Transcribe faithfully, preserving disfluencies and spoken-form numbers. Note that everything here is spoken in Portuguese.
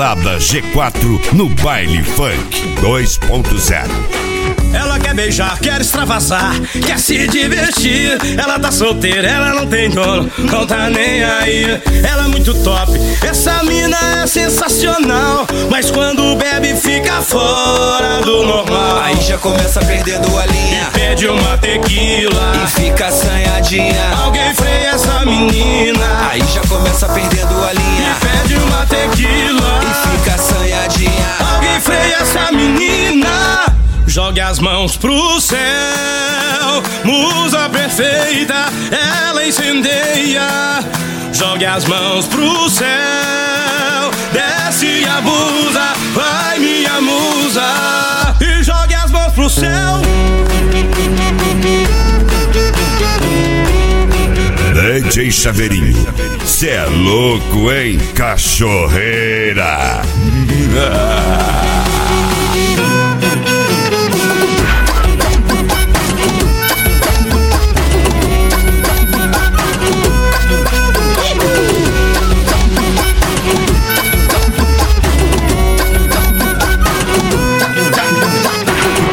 Balada G quatro no Baile Funk dois ponto zero. Ela quer beijar, quer extravasar, quer se divertir. Ela tá solteira, ela não tem dono, não tá nem aí. Ela é muito top, essa mina é sensacional, mas quando bebe fica fora do normal. Aí já começa perdendo a linha, e pede uma tequila e fica assanhadinha. Alguém freia essa menina. Aí já começa perdendo a linha, e pede uma tequila e fica assanhadinha. Alguém freia essa menina. Jogue as mãos pro céu, musa perfeita, ela incendeia. Jogue as mãos pro céu, desce e abusa, vai minha musa. E jogue as mãos pro céu. D J Chaveirinho, cê é louco, hein, cachorreira?